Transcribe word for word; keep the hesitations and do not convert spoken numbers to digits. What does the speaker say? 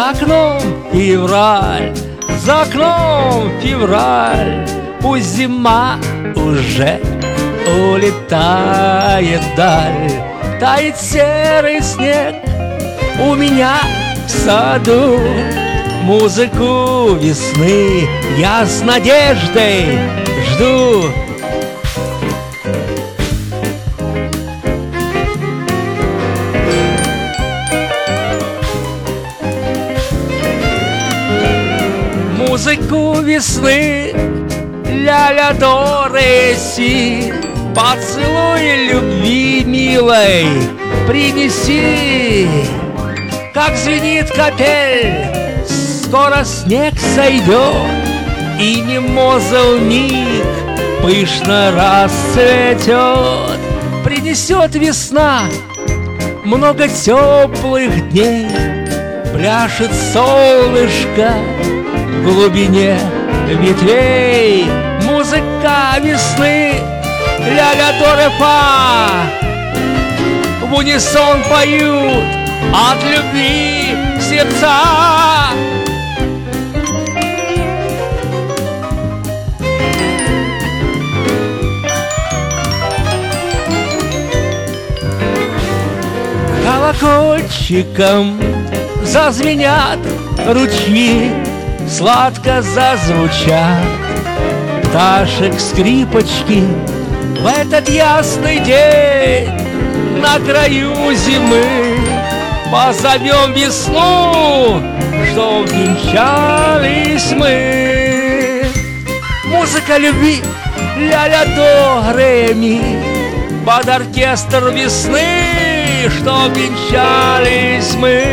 За окном февраль, за окном февраль, пусть зима уже улетает вдаль. Тает серый снег у меня в саду, музыку весны я с надеждой жду. Музыку весны, ля-ля до ре си, поцелуй любви милой принеси. Как звенит капель, скоро снег сойдет, и мимоза вмиг пышно расцветет. Принесет весна много теплых дней, пляшет солнышко в глубине ветвей. Музыка весны, ля-ля до ре фа, в унисон поют от любви сердца. Колокольчиком зазвенят ручьи, сладко зазвучат пташек скрипочки. В этот ясный день на краю зимы позовем весну, чтоб венчались мы. Музыка любви, ля-ля до ре ми, под оркестр весны, чтоб венчались мы.